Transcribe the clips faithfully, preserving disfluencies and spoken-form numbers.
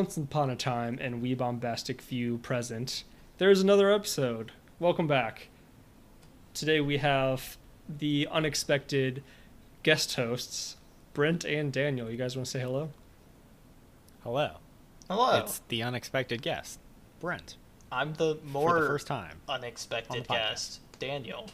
Once upon a time and We Bombastic Few present, there's another episode. Welcome back. Today we have the unexpected guest hosts, Brent and Daniel. You guys want to say hello? Hello. Hello. It's the unexpected guest, Brent. I'm the more for the first time unexpected guest, Daniel.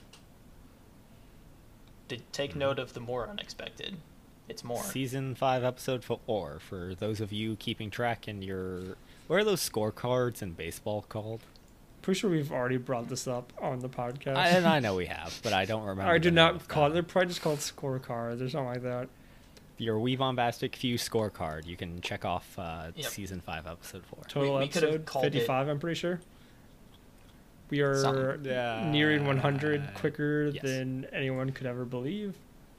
Did take Mm-hmm. note of the more unexpected. It's more. Season five, episode four. For those of you keeping track in your, what are those scorecards in baseball called? Pretty sure we've already brought this up on the podcast. I, and I know we have, but I don't remember. I do the name not of call it. them. They're probably just called scorecards or something like that. Your We Bombastic Few scorecard. You can check off uh, Yep. season five, episode four. Total We- we could've episode called it- fifty-five. I'm pretty sure. We are Something. Yeah. nearing one hundred quicker yes. than anyone could ever believe.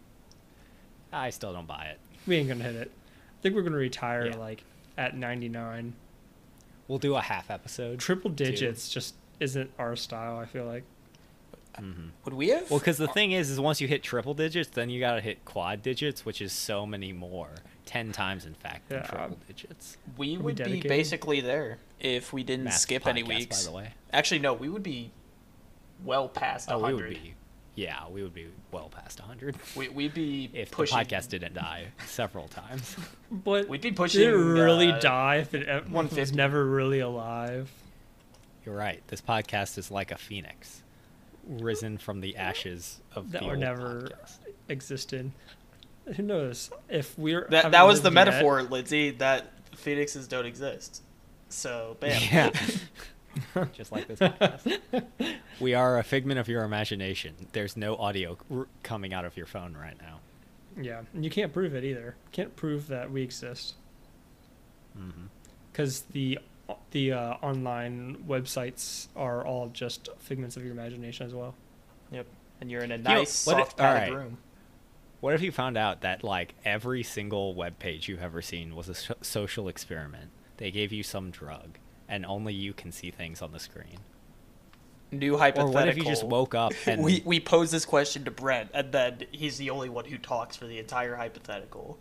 I still don't buy it. We ain't gonna hit it. I think we're gonna retire Yeah. like at ninety-nine. We'll do a half episode. Triple digits just isn't our style. I feel like. Mm-hmm. Would we have? Well, because the thing is, is once you hit triple digits, then you gotta hit quad digits, which is so many more, ten times in fact than Yeah. triple digits. we we would be dedicated? basically there if we didn't Massive skip any podcast, weeks. by the way. Actually, no, we would be well past Oh, we one hundred. would be, yeah, we would be well past one hundred We, we'd be if pushing. the podcast didn't die several times. But We'd be pushing. did it really uh, die if it e- one was fifty. never really alive? You're right. This podcast is like a phoenix, risen from the ashes of That the were old never podcast. existed. Who knows if we're That haven't that was the lived yet- metaphor, Lindsay. That phoenixes don't exist. So bam. Yeah. Just like this podcast. We are a figment of your imagination. There's no audio r- coming out of your phone right now. Yeah, and you can't prove it either. Can't prove that we exist Mm-hmm. because the the uh, online websites are all just figments of your imagination as well. Yep. And you're in a know, nice, what if- soft padded alright. room. What if you found out that like every single web page you've ever seen was a so- social experiment? They gave you some drug, and only you can see things on the screen. New Or hypothetical. what if you just woke up and we we pose this question to Brent, and then he's the only one who talks for the entire hypothetical.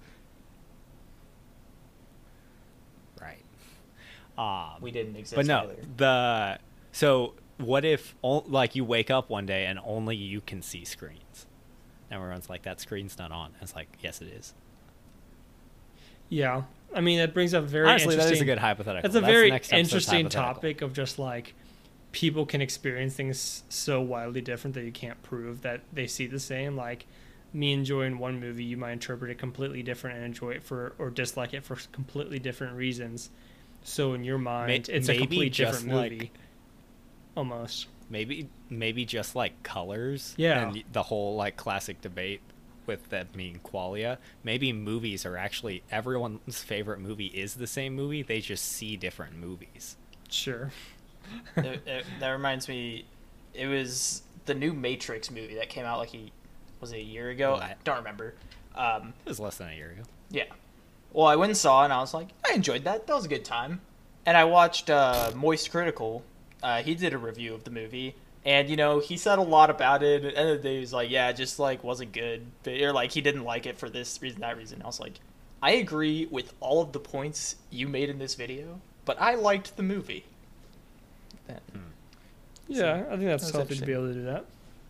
right? Um, We didn't exist. but no, either. the so what if o- like you wake up one day and only you can see screens? And everyone's like, that screen's not on. And it's like, yes, it is. Yeah, I mean that brings up a very Honestly, that interesting. is a good hypothetical. That's a the very next episode's interesting hypothetical. topic of just like people can experience things so wildly different that you can't prove that they see the same. Like me enjoying one movie, you might interpret it completely different and enjoy it for or dislike it for completely different reasons. So in your mind, May- it's a maybe complete just different like- movie. Almost. Maybe maybe just like colors. Yeah. And the whole like classic debate with that being qualia. Maybe movies are actually everyone's favorite movie is the same movie. They just see different movies. Sure. It- it- that reminds me, it was the new Matrix movie that came out like a was it a year ago? I What? don't remember. Um, It was less than a year ago. yeah. Well, I went and saw it, and I was like, I enjoyed that. That was a good time. And I watched uh, Moist Critical. Uh, he did a review of the movie, and you know he said a lot about it. At the end of the day, he was like, "Yeah, it just like wasn't good," but, or like he didn't like it for this reason, that reason. I was like, I agree with all of the points you made in this video, but I liked the movie. That, Yeah, I think that's That's healthy to be interesting. able to do that.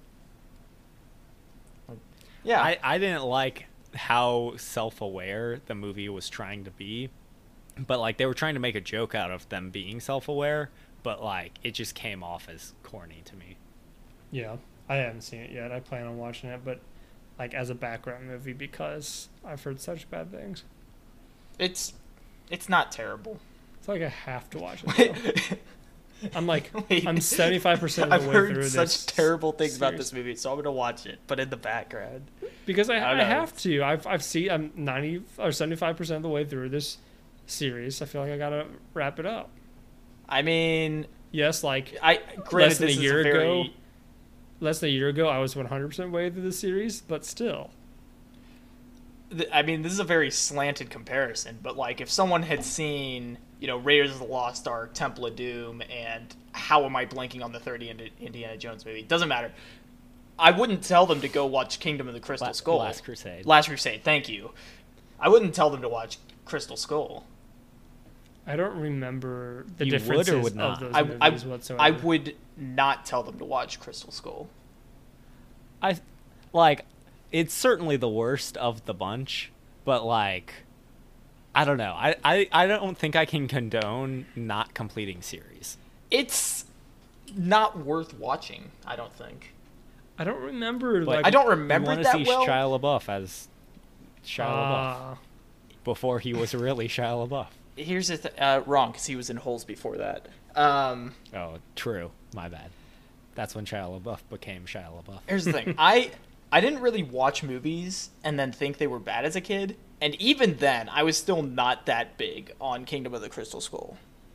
yeah, I, I didn't like how self-aware the movie was trying to be, but like they were trying to make a joke out of them being self-aware, but like it just came off as corny to me. Yeah, I haven't seen it yet. I plan on watching it, but like as a background movie because I've heard such bad things. it's it's not terrible. It's like I have to watch it. though. I'm like, Wait. I'm seventy-five percent of I've the way heard through such this terrible things about series. this movie, so I'm gonna watch it, but in the background. because I, I I, don't know. have to. I've I've seen I'm ninety or seventy-five percent of the way through this series. I feel like I gotta wrap it up. I mean, Yes, like I granted Less than a this year is a very, ago, less than a year ago, I was one hundred percent way through the series, but still. th- I mean, this is a very slanted comparison, but like if someone had seen, you know, Raiders of the Lost Ark, Temple of Doom, and how am I blanking on the third Indi- Indiana Jones movie? Doesn't matter. I wouldn't tell them to go watch Kingdom of the Crystal La- Skull. Last Crusade. Last Crusade, thank you. I wouldn't tell them to watch Crystal Skull. I don't remember the You would or differences would of not? those I, I, movies whatsoever. I would not tell them to watch Crystal Skull. I like it's certainly the worst of the bunch, but like I don't know. I, I, I don't think I can condone not completing series. It's not worth watching, I don't think. I don't remember. But like, I don't You remember want to that see well. Shia LaBeouf as Shia LaBeouf Ah, before he was really Shia LaBeouf. Here's the th- uh, wrong because he was in Holes before that. Um, Oh, true. My bad. That's when Shia LaBeouf became Shia LaBeouf. here's the thing. I I didn't really watch movies and then think they were bad as a kid, and even then, I was still not that big on Kingdom of the Crystal Skull.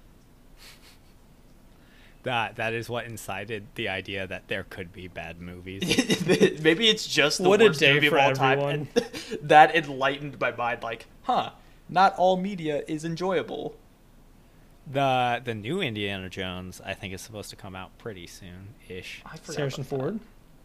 That that is what incited the idea that there could be bad movies. Maybe it's just the What a worst day movie for of all time, everyone. and that enlightened my mind. Like, huh? Not all media is enjoyable. The the new Indiana Jones, I think, is supposed to come out pretty soon ish. I forgot Harrison about that. Ford.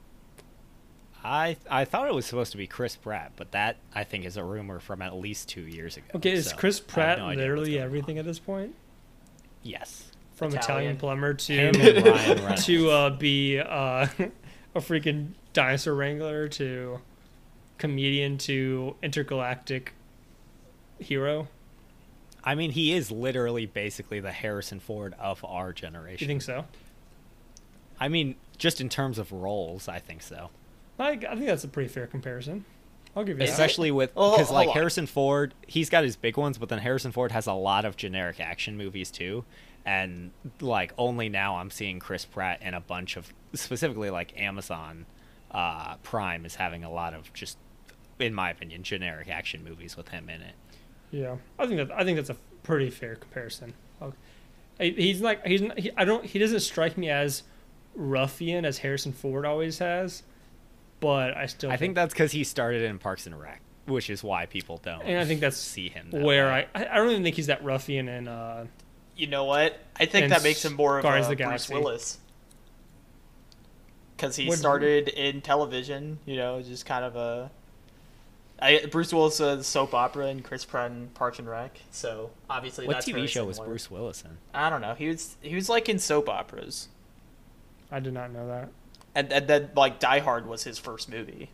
I I thought it was supposed to be Chris Pratt, but that I think is a rumor from at least two years ago. Okay, is so Chris I have Pratt no idea what's literally going everything on. at this point? Yes. From Italian, Italian. plumber to Him and Ryan Reynolds. to uh, be uh, a freaking dinosaur wrangler to comedian to intergalactic hero. I mean, he is literally basically the Harrison Ford of our generation. You think so? I mean, just in terms of roles, I think so. I, I think that's a pretty fair comparison. I'll give you that. Especially with Oh, because hold like on. Harrison Ford, he's got his big ones, but then Harrison Ford has a lot of generic action movies too. And like only now I'm seeing Chris Pratt in a bunch of specifically like Amazon uh, Prime is having a lot of just, in my opinion, generic action movies with him in it. Yeah, I think that I think that's a pretty fair comparison. I'll- I- He's like he's not- he, I don't he doesn't strike me as ruffian as Harrison Ford always has, but I still I think that's because he started in Parks and Rec, which is why people don't. and I think that's see him that where way. I I don't even think he's that ruffian in uh You know what? I think And that makes him more of Guardians a of the Bruce Galaxy. Willis. Because he What- started in television, you know, just kind of a. I, Bruce Willis uh, soap opera and Chris Pratt in Parks and Rec, so obviously What that's T V very show was similar. Bruce Willis in? I don't know. He was he was like in soap operas, I did not know that. and and then like Die Hard was his first movie.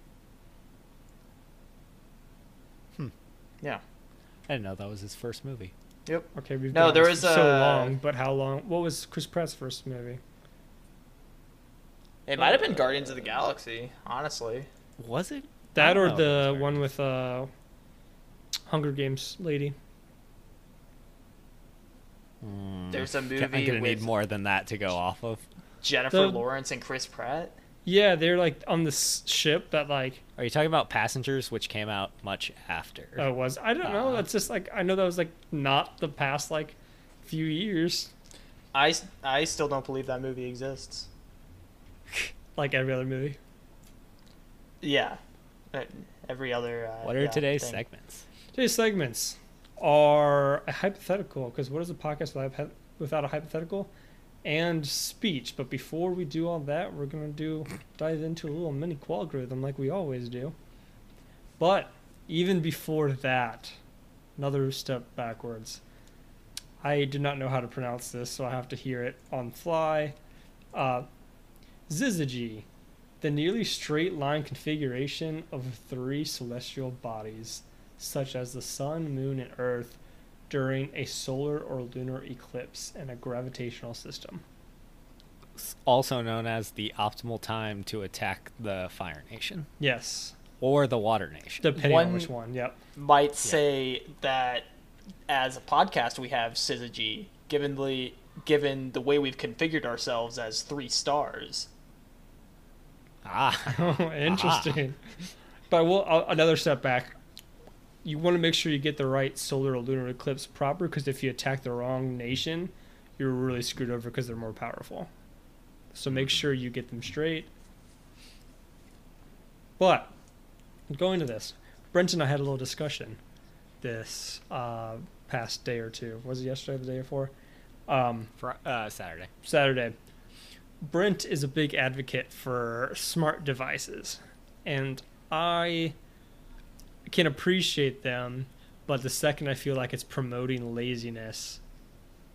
Hmm. Yeah. I didn't know that was his first movie. Yep. Okay, we've No, gone there on was for so a- long, but how long? What was Chris Pratt's first movie? It might have been Guardians of the Galaxy, honestly. Was it? That I or don't know if it the was one with uh Hunger Games lady? Hmm. There's a I'm movie gonna with need more than that to go off of. Jennifer The- Lawrence and Chris Pratt. Yeah, they're like on this ship that like Are you talking about Passengers, which came out much after? oh it was I don't know. Uh, That's just like I know that was like not the past like few years, I, s- I still don't believe that movie exists. like every other movie. Yeah. Uh, Every other. Uh, What are yeah, today's thing. segments? Today's segments are a hypothetical because what is a podcast without, hy- without a hypothetical and speech? But before we do all that, we're gonna do dive into a little mini qualgorithm like we always do. But even before that, another step backwards. I do not know how to pronounce this, so I have to hear it on the fly. Uh, Syzygy, the nearly straight line configuration of three celestial bodies, such as the sun, moon, and earth, during a solar or lunar eclipse in a gravitational system. S- Also known as the optimal time to attack the Fire Nation Yes, or the Water Nation. depending One- on which one. Yep. Might say that as a podcast we have Syzygy, given the given the way we've configured ourselves as three stars. ah, Oh, interesting. But we'll uh, another step back. You want to make sure you get the right solar or lunar eclipse proper, because if you attack the wrong nation, you're really screwed over because they're more powerful. So make sure you get them straight. But going to this, Brent and I had a little discussion this uh, past day or two. Was it yesterday, or the day before? Um, Fr- uh, Saturday. Saturday. Brent is a big advocate for smart devices, and I can appreciate them, but the second I feel like it's promoting laziness,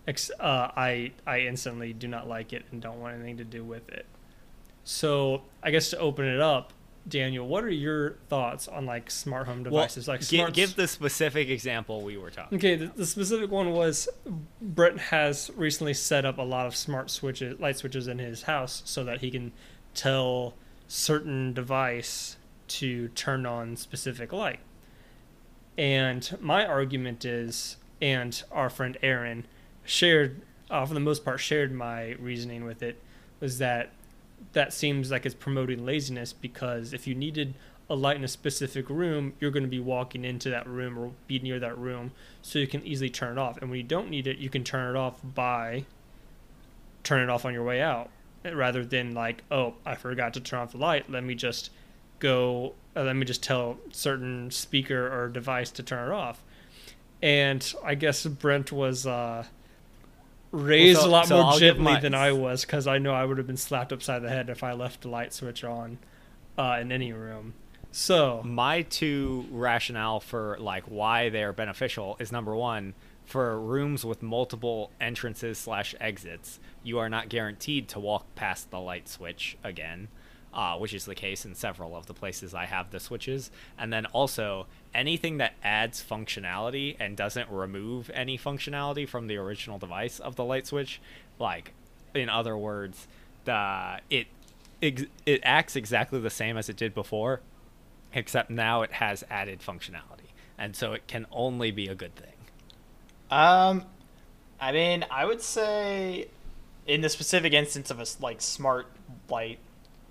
Ex- uh, I I instantly do not like it and don't want anything to do with it. So I guess to open it up, Daniel, what are your thoughts on like smart home devices? Well, like gi- smart give the specific example we were talking. Okay, the, the specific one was Brett has recently set up a lot of smart switches, light switches in his house, so that he can tell certain device to turn on specific light. And my argument is, and our friend Aaron shared, uh, for the most part, shared my reasoning with it, was that that seems like it's promoting laziness, because if you needed a light in a specific room, you're going to be walking into that room or be near that room, so you can easily turn it off. And when you don't need it, you can turn it off by turn it off on your way out, rather than like, oh, I forgot to turn off the light. Let me just go. Uh, let me just tell certain speaker or device to turn it off. And I guess Brent was uh, raised Well, so- a lot so more I'll give gently my- than I was, because I know I would have been slapped upside the head if I left the light switch on uh, in any room. So My two rationale for like why they're beneficial is, number one, for rooms with multiple entrances slash exits, you are not guaranteed to walk past the light switch again, uh, which is the case in several of the places I have the switches. And then also, anything that adds functionality and doesn't remove any functionality from the original device of the light switch, like, in other words, the it ex- it acts exactly the same as it did before, except now it has added functionality, and so it can only be a good thing. Um, I mean, I would say, in the specific instance of a s- like smart light,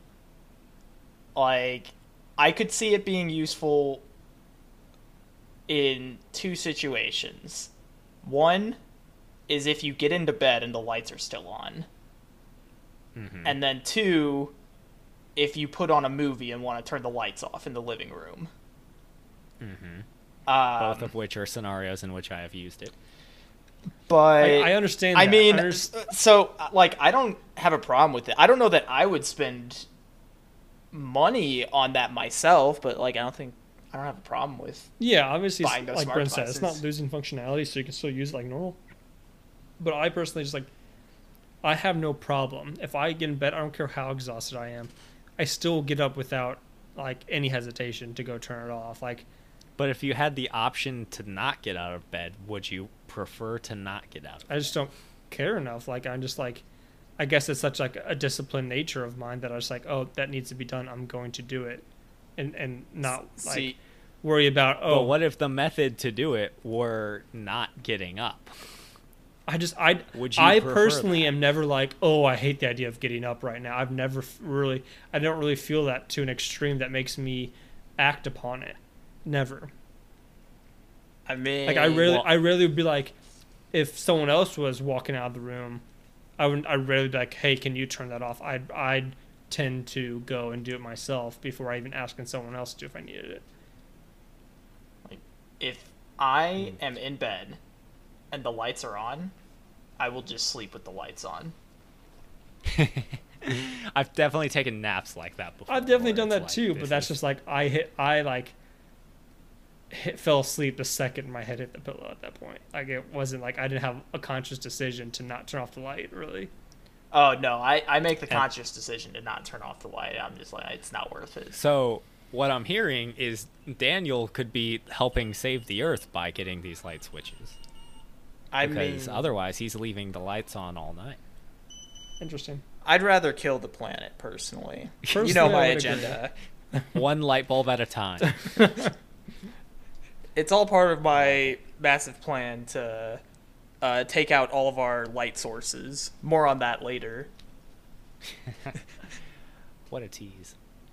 like I could see it being useful in two situations. One is if you get into bed and the lights are still on, Mm-hmm. and then two, if you put on a movie and want to turn the lights off in the living room. Mm-hmm. Um, Both of which are scenarios in which I have used it. but I, I understand. I that. mean, I underst- so like I don't have a problem with it. I don't know that I would spend money on that myself, but like I don't think I don't have a problem with. yeah, obviously, it's, buying those like smart Brent said, it's not devices. losing functionality, so you can still use it like normal. But I personally just like, I have no problem if I get in bed. I don't care how exhausted I am. I still get up without like any hesitation to go turn it off. Like, But if you had the option to not get out of bed, would you prefer to not get out of bed? I just don't care enough. Like, I'm just like, I guess it's such like a disciplined nature of mine that I was like, oh, that needs to be done. I'm going to do it, and and not like See, worry about oh But what if the method to do it were not getting up? I just I Would you I prefer personally that? am never like, oh, I hate the idea of getting up right now. I've never f- really I don't really feel that to an extreme that makes me act upon it. Never. I mean, Like I rarely well- I rarely would be like, if someone else was walking out of the room, I would I'd rarely be like, hey, can you turn that off? I'd I'd tend to go and do it myself before I even asking someone else to if I needed it. if I am in bed and the lights are on, I will just sleep with the lights on. I've definitely taken naps like that before. I've definitely where done it's that like, too, this but that's is- just like I hit I like hit, fell asleep the second my head hit the pillow at that point. Like it wasn't like I didn't have a conscious decision to not turn off the light really. Oh no, I, I make the And- conscious decision to not turn off the light. I'm just like, it's not worth it. So what I'm hearing is Daniel could be helping save the Earth by getting these light switches, I because mean, otherwise he's leaving the lights on all night. Interesting. I'd rather kill the planet personally. you Personally, know I my would agenda. One light bulb at a time. It's all part of my massive plan to uh, take out all of our light sources. More on that later. What a tease.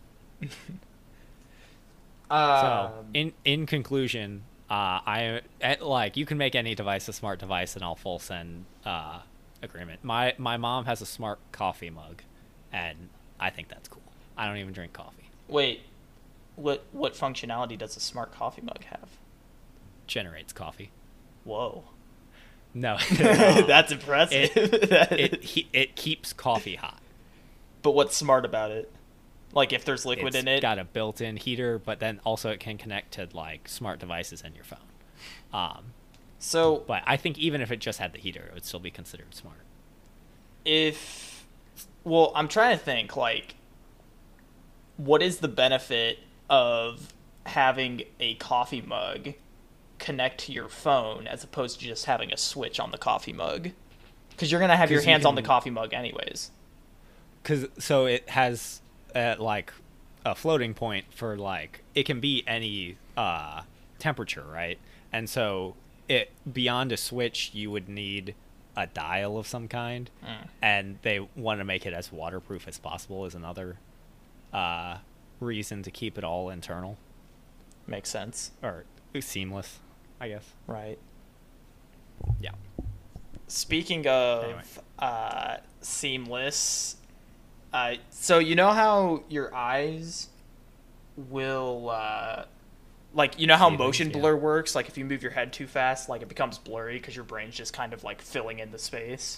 Um, So, in in conclusion, uh, I eh, like you can make any device a smart device, and I'll full send uh, agreement. My my mom has a smart coffee mug, and I think that's cool. I don't even drink coffee. wait, what what functionality does a smart coffee mug have? Generates coffee. Whoa, No, that's impressive. it he, it keeps coffee hot. But what's smart about it? Like if there's liquid It's in it? got a built-in heater, but then also it can connect to like smart devices in your phone. Um, So But I think even if it just had the heater, it would still be considered smart. if, well, I'm trying to think, like, what is the benefit of having a coffee mug connect to your phone as opposed to just having a switch on the coffee mug? Because you're going to have your 'Cause you hands on the can- coffee mug anyways. Cause so it has uh, like a floating point for like it can be any uh, temperature, right? And so it beyond a switch, you would need a dial of some kind, Mm. and they want to make it as waterproof as possible. Is another uh, reason to keep it all internal Makes sense. or seamless, I guess. Right. Yeah. Speaking of Anyway. uh, seamless, uh, so you know how your eyes will, uh, like, you know how See things, motion yeah. blur works? Like, if you move your head too fast, like, it becomes blurry because your brain's just kind of, like, filling in the space.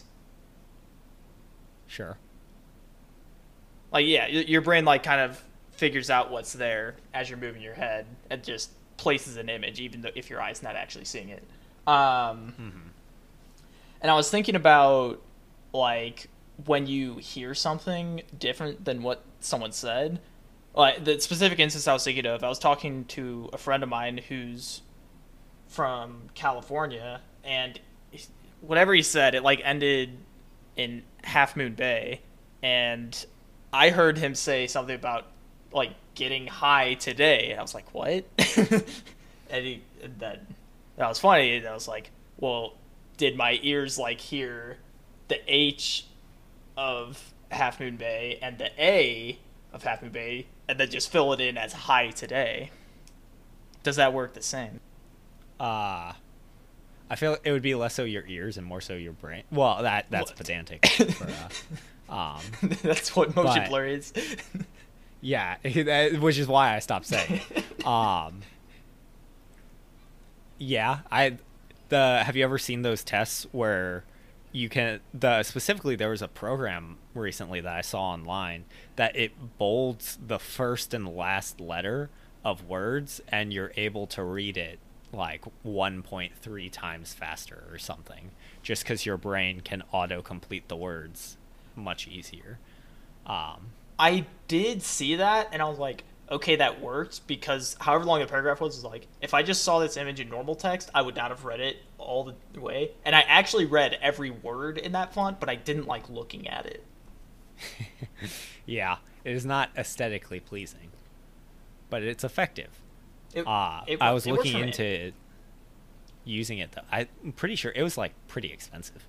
Sure. Like, yeah, y- your brain, like, kind of figures out what's there as you're moving your head and just places an image, even though if your eye's not actually seeing it. Um, Mm-hmm. And I was thinking about, like, when you hear something different than what someone said. Like, the specific instance I was thinking of, I was talking to a friend of mine who's from California, and whatever he said, it, like, ended in Half Moon Bay, and I heard him say something about, like, getting high today, and I was like, what? and he, and that, that was funny, and I was like, well, did my ears, like, hear the H of Half Moon Bay and the A of Half Moon Bay, and then just fill it in as high today? Does that work the same? Uh I feel it would be less so your ears and more so your brain. Well, that that's What? pedantic. For, uh, um, That's what motion But- blur is. yeah, that- which is why I stopped saying. it. um, yeah, I the have you ever seen those tests where you can the specifically there was a program recently that I saw online that it bolds the first and last letter of words and you're able to read it like one point three times faster or something just because your brain can auto complete the words much easier. um I did see that, and I was like, okay, that worked, because however long the paragraph was, was like, if I just saw this image in normal text, I would not have read it all the way. And I actually read every word in that font, but I didn't like looking at it. yeah, it is not aesthetically pleasing, but it's effective. It, Uh, it- I was it worked looking for me. into using it though. I'm pretty sure it was like pretty expensive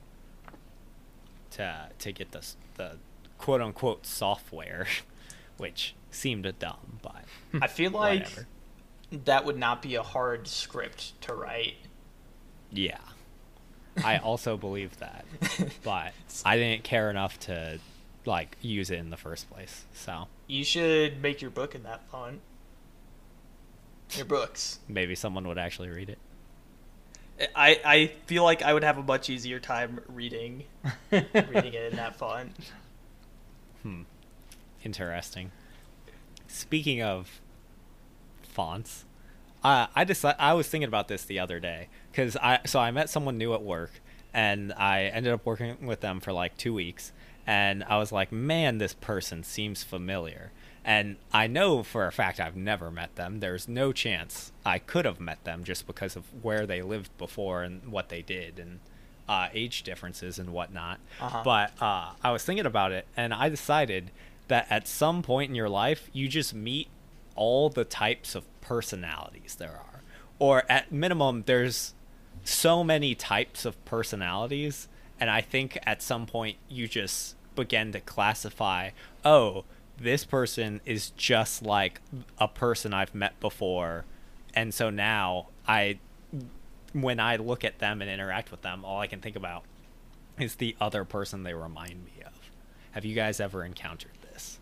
to to get this the quote unquote software, which seemed dumb, but I feel like whatever. that would not be a hard script to write. Yeah, I also believe that, but I didn't care enough to like use it in the first place. So You should make your book in that font. Your books. maybe someone would actually read it. I, I feel like I would have a much easier time reading reading it in that font. Hmm. Interesting. Speaking of fonts, uh, I decided I was thinking about this the other day because I so I met someone new at work and I ended up working with them for like two weeks and I was like, man, this person seems familiar. And I know for a fact I've never met them. There's no chance I could have met them just because of where they lived before and what they did and uh, age differences and whatnot. Uh-huh. But uh, I was thinking about it, and I decided that at some point in your life, you just meet all the types of personalities there are. Or at minimum, there's so many types of personalities, and I think at some point you just begin to classify, oh, this person is just like a person I've met before, and so now I when I look at them and interact with them, all I can think about is the other person they remind me of. Have you guys ever encountered this?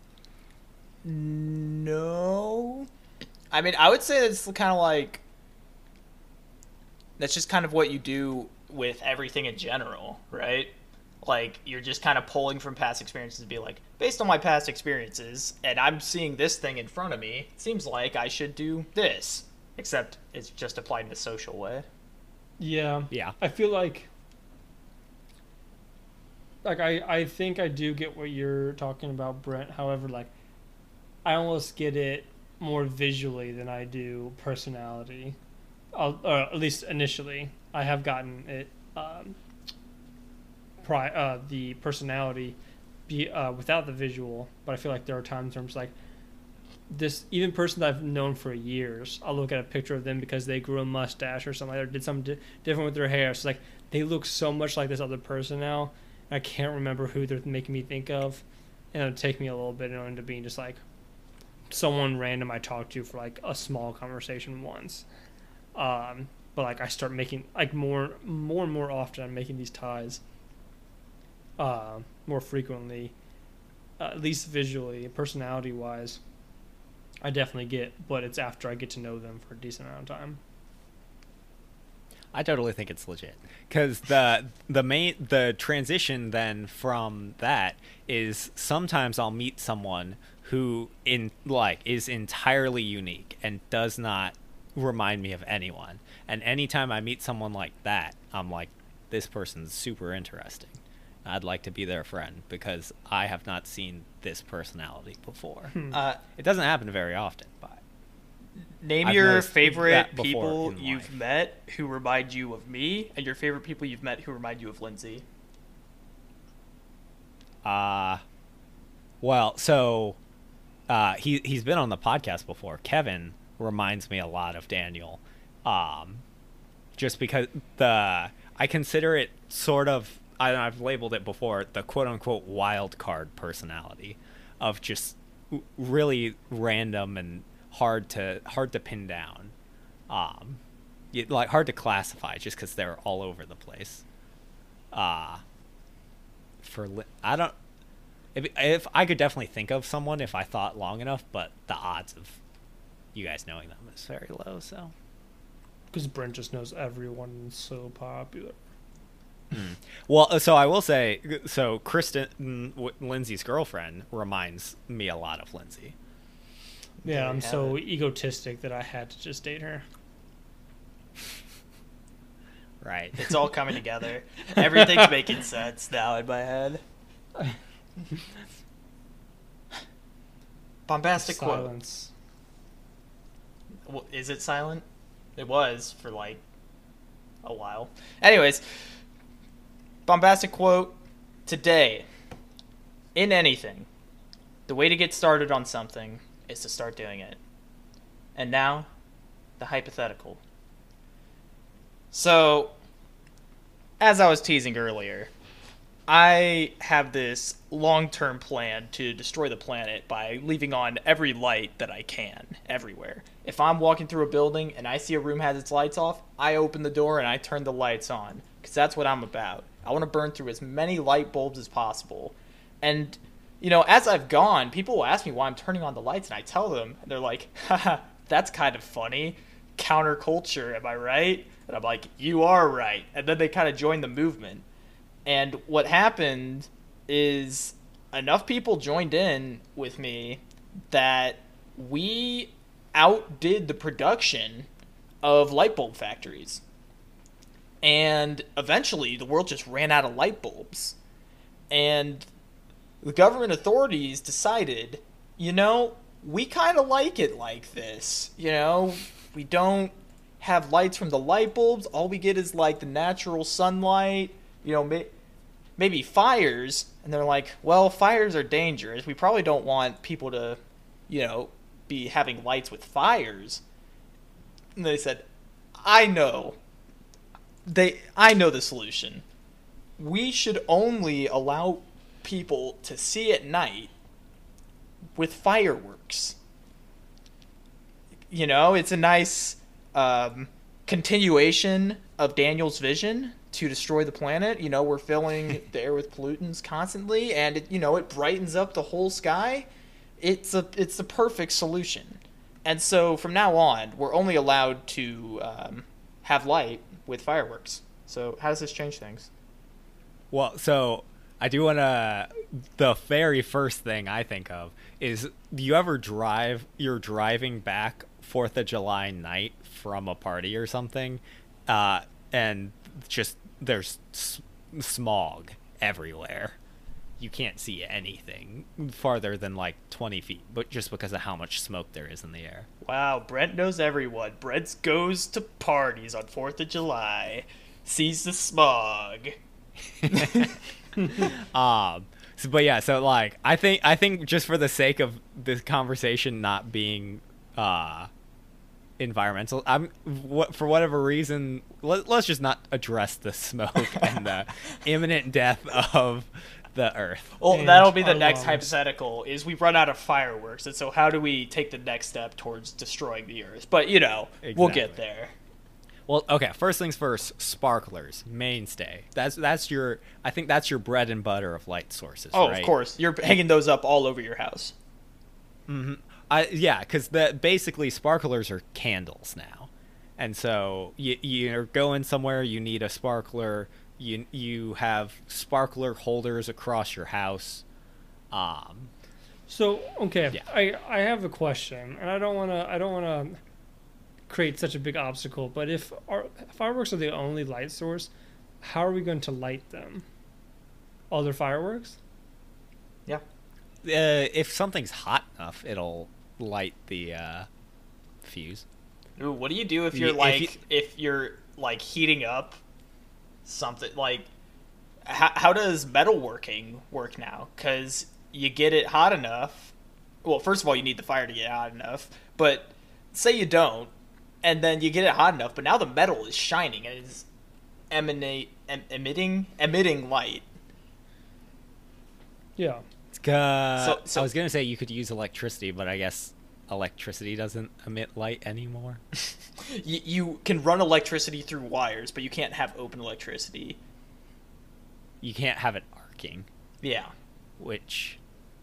No. I mean, I would say that's kind of like that's just kind of what you do with everything in general, right? Like, you're just kind of pulling from past experiences to be like, based on my past experiences, and I'm seeing this thing in front of me, it seems like I should do this. Except it's just applied in a social way. Yeah. Yeah. I feel like like I I think I do get what you're talking about, Brent. However, like I almost get it more visually than I do personality. I'll, or at least initially, I have gotten it. Um, pri- uh, the personality, be uh, without the visual, but I feel like there are times where I'm just like, this even person that I've known for years, I'll look at a picture of them because they grew a mustache or something, or did something di- different with their hair. So like they look so much like this other person now. I can't remember who they're making me think of, and it'll take me a little bit into being just like someone random I talked to for like a small conversation once. Um, but like I start making like more, more and more often. I'm making these ties, uh, more frequently, uh, at least visually, personality wise. I definitely get, but it's after I get to know them for a decent amount of time. I totally think it's legit because the the main the transition then from that is sometimes I'll meet someone who in like is entirely unique and does not remind me of anyone, and anytime I meet someone like that, I'm like, this person's super interesting. I'd like to be their friend because I have not seen this personality before. Uh, It doesn't happen very often, but name I've your noticed favorite that before people in you've life. met who remind you of me, and your favorite people you've met who remind you of Lindsay. Uh, well, so uh, he he's been on the podcast before. Kevin reminds me a lot of Daniel, um, just because the I consider it sort of I, I've labeled it before the quote unquote wild card personality of just really random and hard to hard to pin down, um, it, like hard to classify just because they're all over the place. Uh for li- I don't if if I could definitely think of someone if I thought long enough, but the odds of you guys knowing them is very low. So Because Brent just knows everyone and is so popular. well, so I will say, so Kristen, w- Lindsay's girlfriend, reminds me a lot of Lindsay. Yeah, There I'm you have so it. egotistic that I had to just date her. Right. It's all coming together. Everything's making sense now in my head. Bombastic quote. Silence. Well, is it silent? It was for like a while. Anyways, bombastic quote. Today, in anything, the way to get started on something is to start doing it. And now, the hypothetical. So, as I was teasing earlier, I have this long-term plan to destroy the planet by leaving on every light that I can everywhere. If I'm walking through a building and I see a room has its lights off, I open the door and I turn the lights on because that's what I'm about. I want to burn through as many light bulbs as possible. And, you know, as I've gone, people will ask me why I'm turning on the lights, and I tell them, and they're like, haha, that's kind of funny. Counterculture, am I right? And I'm like, you are right. And then they kind of join the movement. And what happened is enough people joined in with me that we outdid the production of light bulb factories. And eventually the world just ran out of light bulbs. And the government authorities decided, you know, we kind of like it like this. You know, we don't have lights from the light bulbs. All we get is like the natural sunlight, you know, may- maybe fires. And they're like, well, fires are dangerous. We probably don't want people to, you know, be having lights with fires. And they said, I know. They, I know the solution. We should only allow people to see at night with fireworks. You know, it's a nice um, continuation of Daniel's vision to destroy the planet. You know, we're filling the air with pollutants constantly, and it, you know, it brightens up the whole sky. It's a it's the perfect solution. And so from now on, we're only allowed to um, have light with fireworks. So how does this change things? Well, so I do want to. The very first thing I think of is: do you ever drive? You're driving back Fourth of July night from a party or something, uh, and just there's s- smog everywhere. You can't see anything farther than like twenty feet, but just because of how much smoke there is in the air. Wow, Brent knows everyone. Brent goes to parties on fourth of July, sees the smog. um so, but yeah, so like I think I think just for the sake of this conversation not being uh environmental, I'm what for whatever reason let, let's just not address the smoke and the imminent death of the earth. Well, And that'll be the our next lungs. hypothetical, is we run out of fireworks, and so how do we take the next step towards destroying the earth? But, you know, we'll get Exactly. there. Well, okay, first things first, sparklers, mainstay. That's that's your I think that's your bread and butter of light sources, Oh, right? of course. You're hanging those up all over your house. Mm-hmm. I yeah, because the basically sparklers are candles now, and so you you're going somewhere, you need a sparkler. You you have sparkler holders across your house. Um, So okay, Yeah. I I have a question, and I don't want to I don't want to create such a big obstacle. But if our fireworks are the only light source, how are we going to light them? Other fireworks? Yeah. uh, if something's hot enough, it'll light the uh, fuse. Ooh, what do you do if Y- you're if like you- if you're like heating up something like how, how does metalworking work now? Because you get it hot enough. Well, first of all, you need the fire to get hot enough. But say you don't, and then you get it hot enough, but now the metal is shining and it's emanate em, emitting emitting light. Yeah. Uh, So- so- I was gonna say you could use electricity, but I guess electricity doesn't emit light anymore. You, you can run electricity through wires, but you can't have open electricity. You can't have it arcing, Yeah. which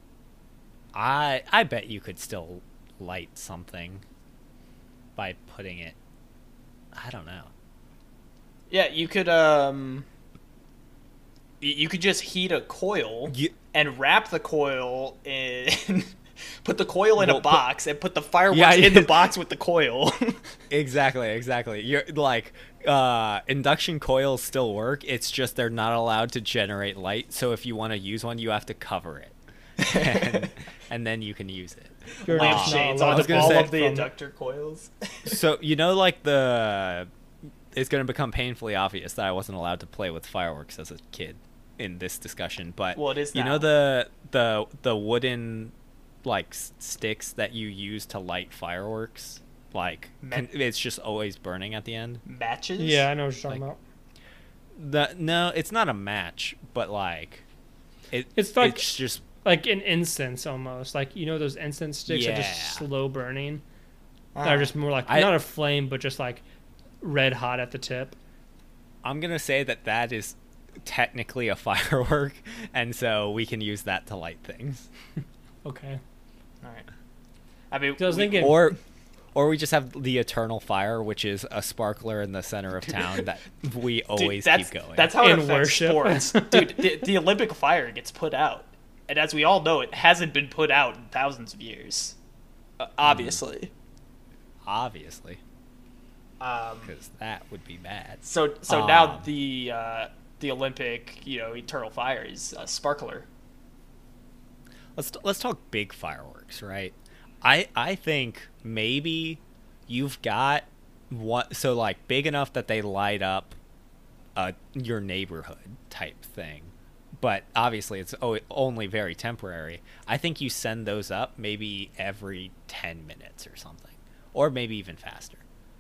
I I bet you could still light something by putting it. I don't know. Yeah, you could um y- you could just heat a coil You, and wrap the coil in put the coil in Well, a put- box and put the fireworks Yeah, in the yeah. box with the coil. exactly, exactly. You're like uh, induction coils still work. It's just they're not allowed to generate light. So if you want to use one, you have to cover it, and, and then you can use it. You're Wow. not Lampshades allowed I was on to gonna all say- of the from- inductor coils. So you know, like the it's going to become painfully obvious that I wasn't allowed to play with fireworks as a kid in this discussion. But Well, it is you now. know the the the wooden like s- sticks that you use to light fireworks. Like Ma- con- it's just always burning at the end. Matches? Yeah, I know what you're talking Like- about. The no, it's not a match, but like it. It's like- it's just Like an incense almost. Like you know those incense sticks that are just Yeah. slow burning. Ah. That are just more like I- not a flame, but just like red hot at the tip. I'm gonna say that that is technically a firework, and so we can use that to light things. Okay. All right. I mean, So I was we- thinking- Or or we just have the eternal fire, which is a sparkler in the center of town that we dude, always that's, keep going. That's how In it affects worship. sports. Dude, the, the Olympic fire gets put out. And as we all know, it hasn't been put out in thousands of years. Uh, obviously. Obviously, Um, because that would be bad. So so now Um, the uh, the Olympic, you know, eternal fire is a sparkler. Let's let's talk big fireworks, right? I I think maybe you've got what so like big enough that they light up uh your neighborhood type thing. But obviously it's o- only very temporary. I think you send those up maybe every ten minutes or something, or maybe even faster.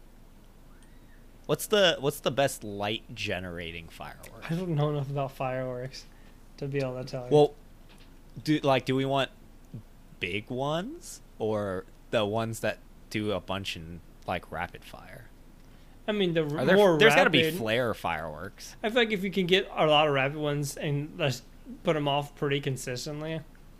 What's the what's the best light generating firework? I don't know enough about fireworks to be able to tell you. Well, do like do we want big ones or the ones that do a bunch in like rapid fire? I mean, the Are there, more there's got to be rapid- flare fireworks. I feel like if you can get a lot of rapid ones and let's put them off pretty consistently,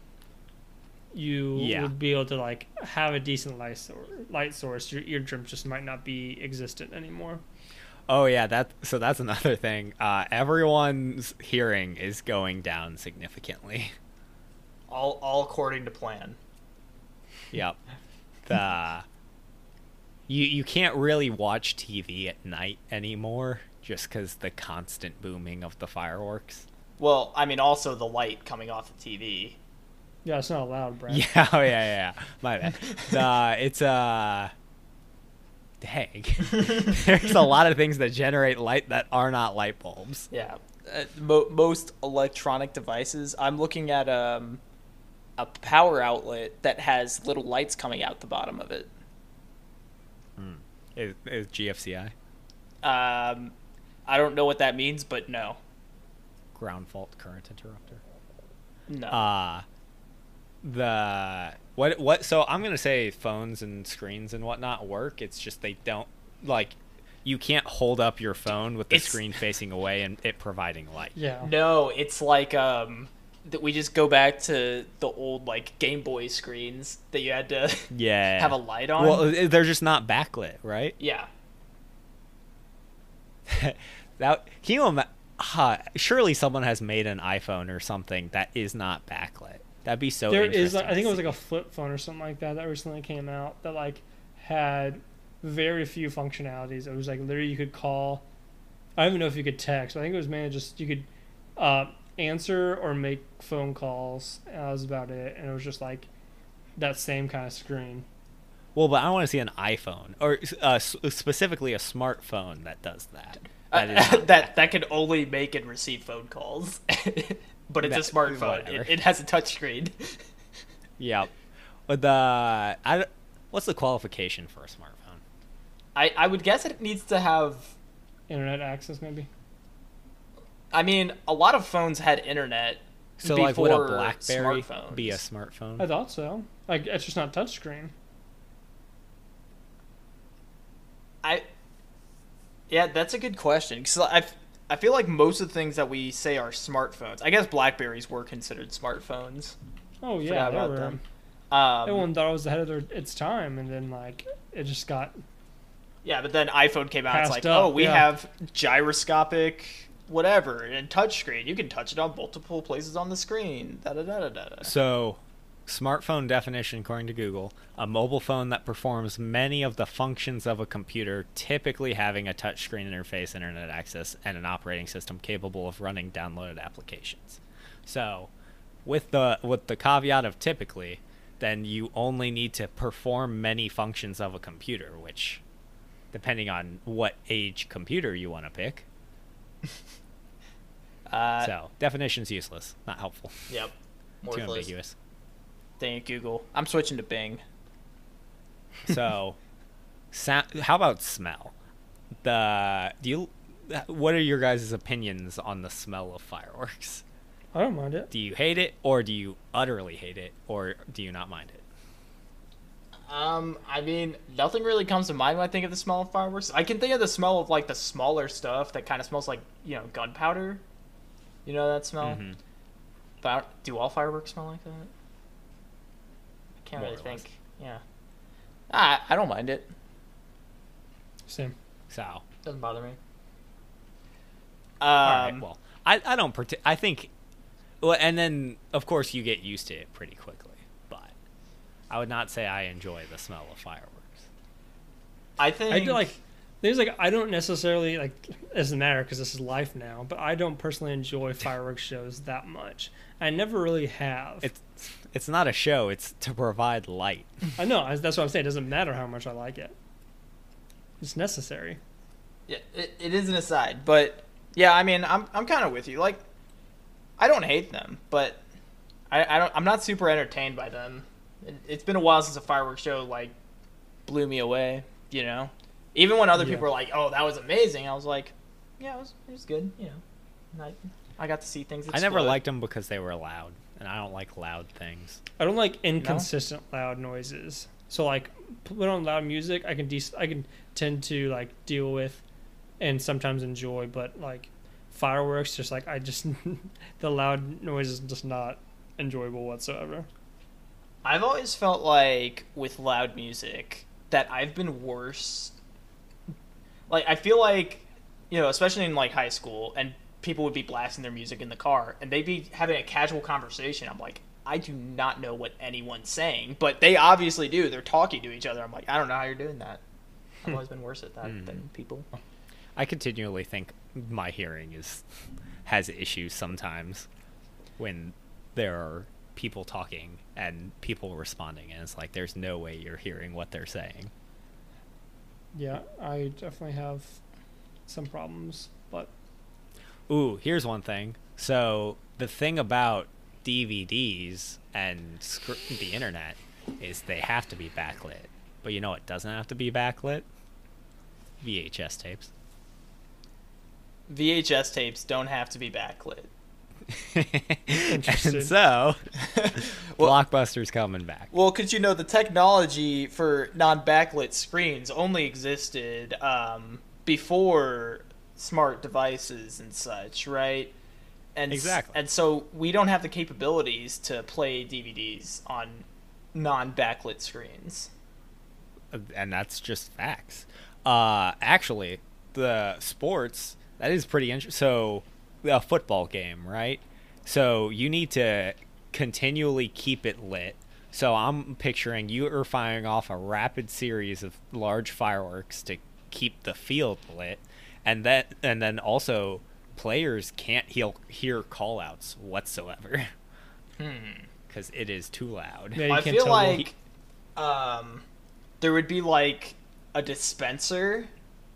you Yeah. would be able to like have a decent light source. Light source. Your eardrums just might not be existent anymore. Oh yeah, that so that's another thing. Uh, everyone's hearing is going down significantly. All all according to plan. Yep. The you you can't really watch T V at night anymore just because the constant booming of the fireworks. Well, I mean, also the light coming off the T V. Yeah, it's not allowed, Brad. Yeah, oh, yeah, yeah, yeah. My bad. Uh, it's uh, dang. There's a lot of things that generate light that are not light bulbs. Yeah, uh, mo- most electronic devices. I'm looking at um, a power outlet that has little lights coming out the bottom of it. Hmm. Is, is G F C I Um, I don't know what that means, but no, ground fault current interrupter? no. Uh the what what so I'm gonna say phones and screens and whatnot work. It's just they don't, like, you can't hold up your phone with the It's- screen facing away and it providing light. Yeah. No, it's like um that we just go back to the old like Game Boy screens that you had to Yeah. have a light on. Well, they're just not backlit, right? yeah. That can you ima- huh, surely someone has made an iPhone or something that is not backlit. That'd be so There interesting. is, like, I to think it was see. like a flip phone or something like that that recently came out that like had very few functionalities. It was like literally you could call. I don't even know if you could text. I think it was mainly just you could uh, answer or make phone calls. And that was about it, and it was just like that same kind of screen. Well, but I want to see an iPhone or uh, s- specifically a smartphone that does that. That is Uh, not that that can only make and receive phone calls. But it's That- a smartphone. whatever. It, it has a touchscreen. Yeah, but the I don't- what's the qualification for a smartphone? I, I would guess it needs to have. Internet access, maybe. I mean, a lot of phones had internet. So like, would a before BlackBerry smartphones. be a smartphone? I thought so. Like it's just not touchscreen. I. Yeah, that's a good question. Because I, I feel like most of the things that we say are smartphones. I guess Blackberries were considered smartphones. Oh yeah, Forgot they about were. them. Um, Everyone thought it was ahead of their, its time, and then like it just got. Yeah, but then iPhone came out. It's Passed like, up, oh, we yeah. have gyroscopic whatever and touchscreen. You can touch it on multiple places on the screen. Da da da da da. da. So, smartphone definition according to Google: a mobile phone that performs many of the functions of a computer, typically having a touchscreen interface, internet access, and an operating system capable of running downloaded applications. So, with the with the caveat of typically, then you only need to perform many functions of a computer, which, depending on what age computer you want to pick. Uh, So, definition's useless, not helpful, Yep. too Worthless. ambiguous. Dang it, Google. I'm switching to Bing. So, sa- how about smell? The do you? What are your guys' opinions on the smell of fireworks? I don't mind it. Do you hate it, or do you utterly hate it, or do you not mind it? Um, I mean, nothing really comes to mind when I think of the smell of fireworks. I can think of the smell of like the smaller stuff that kind of smells like, you know, gunpowder. You know that smell? Mhm. But I don't- do all fireworks smell like that? I can't More really or less. think. Yeah. Ah, I don't mind it. Same. So, Doesn't bother me. all right. Um, Well, I I don't parti- I think, well, and then of course you get used to it pretty quickly. But I would not say I enjoy the smell of fireworks. I think. I do like. There's like I don't necessarily like. It doesn't matter because this is life now. But I don't personally enjoy fireworks shows that much. I never really have. It's it's not a show. It's to provide light. I know. I- That's what I'm saying. It doesn't matter how much I like it. It's necessary. Yeah, it, it is an aside, but yeah, I mean, I'm I'm kind of with you. Like, I don't hate them, but I, I don't. I'm not super entertained by them. It, it's been a while since a fireworks show like blew me away. You know, even when other Yeah. people were like, "Oh, that was amazing," I was like, "Yeah, it was it was good." You know, and I I got to see things. I never explode. liked them because they were loud, and I don't like loud things. I don't like inconsistent loud noises. So like put on loud music, I can de- I can tend to like deal with, and sometimes enjoy. But like fireworks, just like I just the loud noise is just not enjoyable whatsoever. I've always felt like with loud music that I've been worse. Like I feel like, you know, especially in like high school, and people would be blasting their music in the car, and they'd be having a casual conversation. I'm like, I do not know what anyone's saying, but they obviously do. They're talking to each other. I'm like, I don't know how you're doing that. I've always been worse at that Hmm. than people. I continually think my hearing is has issues sometimes when there are people talking and people responding, and it's like there's no way you're hearing what they're saying. Yeah, I definitely have some problems, but Ooh, here's one thing. So the thing about D V Ds and sc- the internet is they have to be backlit. But you know what doesn't have to be backlit? V H S tapes. V H S tapes don't have to be backlit. Interesting. And so, Well- Blockbuster's coming back. Well, because you know the technology for non-backlit screens only existed um, before smart devices and such, right? And s- Exactly. And so we don't have the capabilities to play D V Ds on non-backlit screens. And that's just facts. Uh, actually, the sports, that is pretty interesting. So, a football game, right? So, you need to continually keep it lit. So, I'm picturing you are firing off a rapid series of large fireworks to keep the field lit. And that, and then also, players can't heal, hear call-outs whatsoever. Hmm. Because it is too loud. yeah, you I can't feel tell what- like um, there would be like a dispenser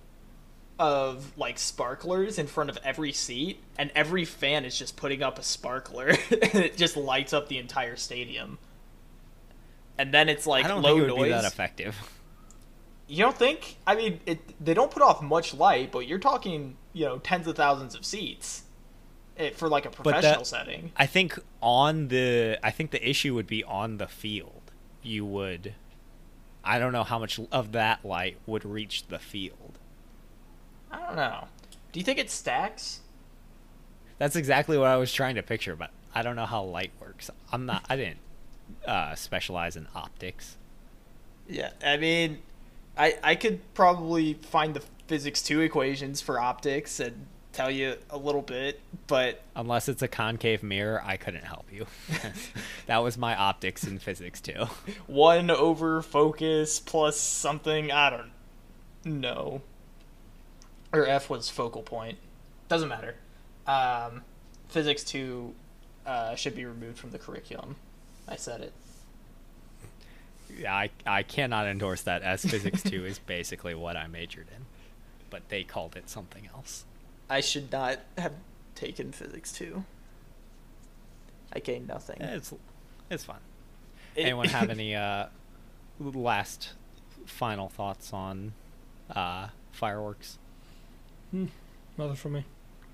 of like sparklers in front of every seat, and every fan is just putting up a sparkler, and it just lights up the entire stadium. And then it's like I don't low think it would noise. be that effective. You don't think? I mean, it they don't put off much light, but you're talking, you know, tens of thousands of seats eh, for like a that- professional setting. I think on the I think the issue would be on the field. You would I don't know how much of that light would reach the field. I don't know. Do you think it stacks? That's exactly what I was trying to picture, but I don't know how light works. I'm not I didn't uh, specialize in optics. Yeah, I mean, I I could probably find the physics two equations for optics and tell you a little bit, but Unless it's a concave mirror, I couldn't help you. That was my optics in physics too. one over focus plus something, I don't know. Or F was focal point. Doesn't matter. Um, physics two uh, should be removed from the curriculum. I said it. Yeah, I I cannot endorse that, as physics two is basically what I majored in, but they called it something else. I should not have taken physics two. I gained nothing. Eh, It's it's fun. It- Anyone have any uh, last final thoughts on uh, fireworks? Nothing for me.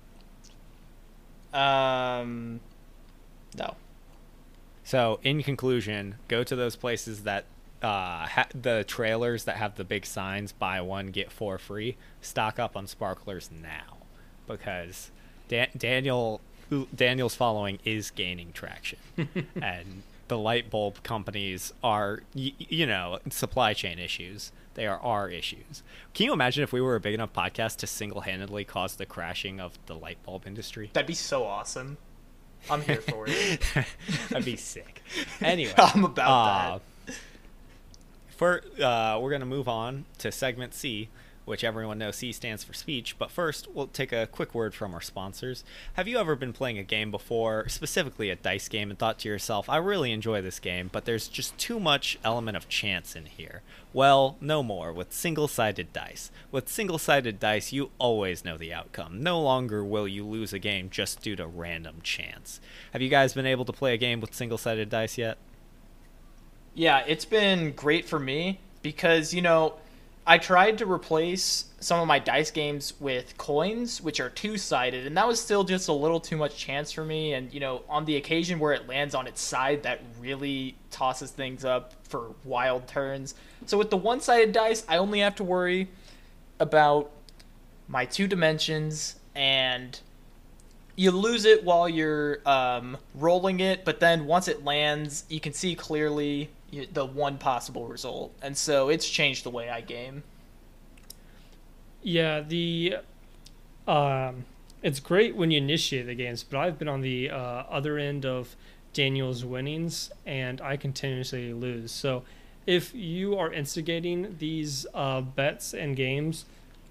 Um, no. So, in conclusion, go to those places that uh, ha- the trailers that have the big signs "buy one get four free." Stock up on sparklers now, because Dan- Daniel Daniel's following is gaining traction, and the light bulb companies are, y- you know, supply chain issues. They are our issues. Can you imagine if we were a big enough podcast to single-handedly cause the crashing of the light bulb industry? That'd be so awesome. I'm here for it. That'd be sick. Anyway, I'm about uh, For uh, we're gonna move on to segment C, which everyone knows C stands for speech. But first, we'll take a quick word from our sponsors. Have you ever been playing a game before, specifically a dice game, and thought to yourself, I really enjoy this game, but there's just too much element of chance in here? Well, no more with single-sided dice. With single-sided dice, you always know the outcome. No longer will you lose a game just due to random chance. Have you guys been able to play a game with single-sided dice yet? Yeah, it's been great for me because, you know, I tried to replace some of my dice games with coins, which are two-sided, and that was still just a little too much chance for me. And, you know, on the occasion where it lands on its side, that really tosses things up for wild turns. So with the one-sided dice, I only have to worry about my two dimensions, and you lose it while you're um, rolling it, but then once it lands, you can see clearly the one possible result, and so it's changed the way I game. Yeah, the um, it's great when you initiate the games, but I've been on the uh, other end of Daniel's winnings, and I continuously lose. So, if you are instigating these uh, bets and games,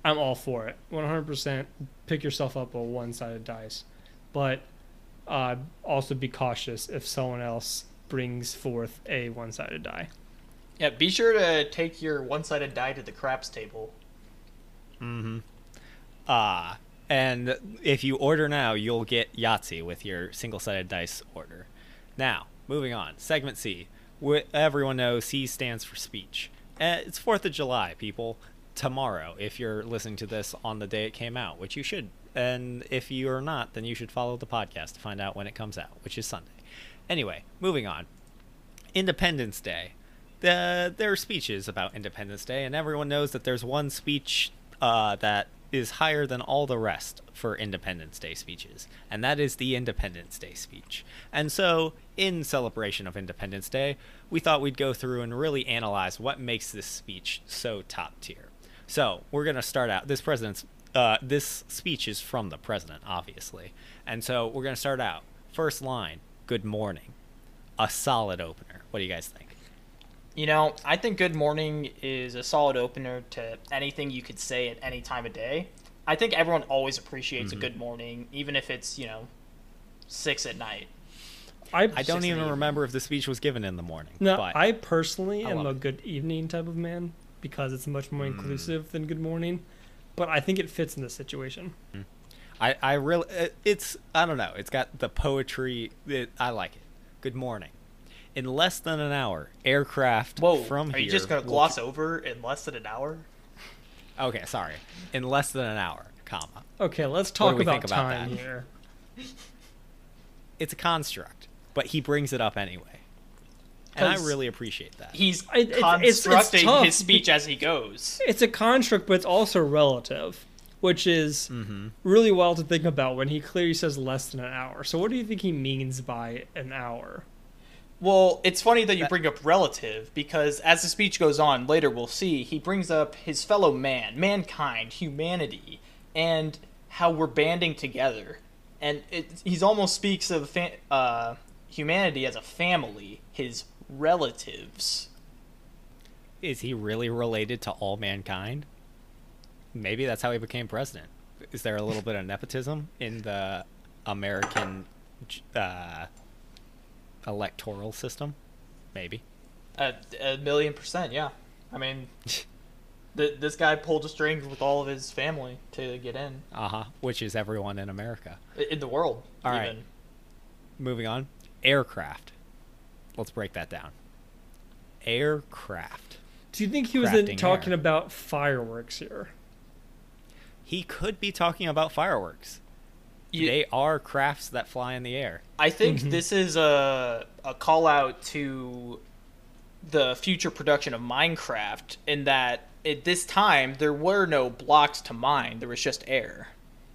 I'm all for it. one hundred percent pick yourself up a one-sided dice. But uh, also be cautious if someone else brings forth a one-sided die. Yeah, be sure to take your one-sided die to the craps table. Mm-hmm. Ah, and if you order now, you'll get Yahtzee with your single-sided dice order. Now, moving on. Segment C. Wh- Everyone knows C stands for speech. Uh, it's fourth of July, people. Tomorrow, if you're listening to this on the day it came out, which you should. And if you're not, then you should follow the podcast to find out when it comes out, which is Sunday. Anyway, moving on. Independence Day. The, there are speeches about Independence Day, and everyone knows that there's one speech uh, that is higher than all the rest for Independence Day speeches, and that is the Independence Day speech. And so, in celebration of Independence Day, we thought we'd go through and really analyze what makes this speech so top tier. So, we're going to start out. This president's uh, this speech is from the president, obviously. And so, we're going to start out. First line, good morning. A solid opener. What do you guys think? You know, I think good morning is a solid opener to anything you could say at any time of day. I think everyone always appreciates Mm-hmm. a good morning, even if it's, you know, six at night. I, I don't Six even in the remember if the speech was given in the morning. no, but I personally I am love a it. good evening type of man because it's much more Mm. inclusive than good morning. But I think it fits in this situation. I, I really, it- it's, I don't know. It's got the poetry. It, I like it. Good morning. In less than an hour, aircraft Whoa, from are here. you just going to will- gloss over in less than an hour? Okay, sorry. In less than an hour, comma. Okay, let's What talk do we about think about time that? here. It's a construct, but he brings it up anyway. And I 'Cause really appreciate that. He's It- it's- it's- it's constructing tough his speech as he goes. It's a construct, but it's also relative, which is Mm-hmm. really wild to think about when he clearly says less than an hour. So what do you think he means by an hour? Well, it's funny that you That- bring up relative, because as the speech goes on, later we'll see, he brings up his fellow man, mankind, humanity, and how we're banding together. And it, he's almost speaks of fa- uh, humanity as a family, his relatives. Is he really related to all mankind? Maybe that's how he became president. Is there a little bit of nepotism in the American uh, electoral system? Maybe. A, a million percent, yeah. I mean, th- this guy pulled a string with all of his family to get in. Uh-huh. Which is everyone in America. I- In the world, All even. right. Moving on. Aircraft. Let's break that down. Aircraft. Do you think he was Crafting in talking air. about fireworks here? He could be talking about fireworks. You- They are crafts that fly in the air. I think Mhm. this is a a call out to the future production of Minecraft in that at this time there were no blocks to mine, there was just air.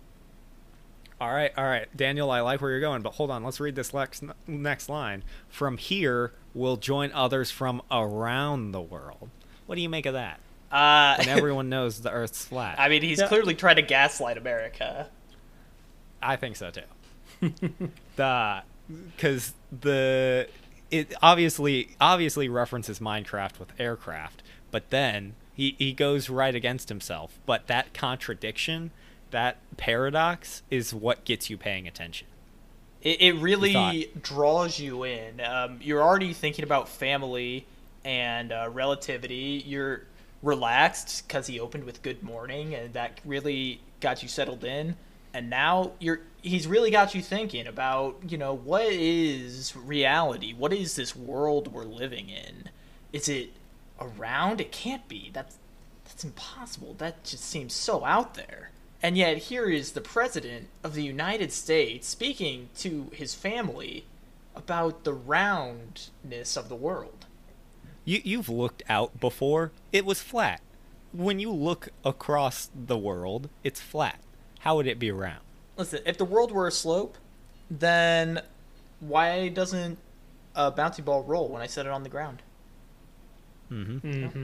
All right, all right. Daniel, I like where you're going, but hold on. Let's read this next, next line. From here, we'll join others from around the world. What do you make of that? Uh, And everyone knows the Earth's flat. I mean, he's Yeah. clearly trying to gaslight America. I think so too. the because the it obviously obviously references Minecraft with aircraft, but then he he goes right against himself. But that contradiction, that paradox, is what gets you paying attention. It, it thought. really draws you in. Um, you're already thinking about family and uh, relativity. You're relaxed because he opened with "Good morning," and that really got you settled in. And now you're he's really got you thinking about, you know, what is reality? What is this world we're living in? Is it around? It can't be. That's that's impossible. That just seems so out there. And yet here is the president of the United States speaking to his family about the roundness of the world. You you've looked out before. It was flat. When you look across the world, it's flat. How would it be round? Listen, if the world were a slope, then why doesn't a bouncy ball roll when I set it on the ground? Mm-hmm. Mm-hmm.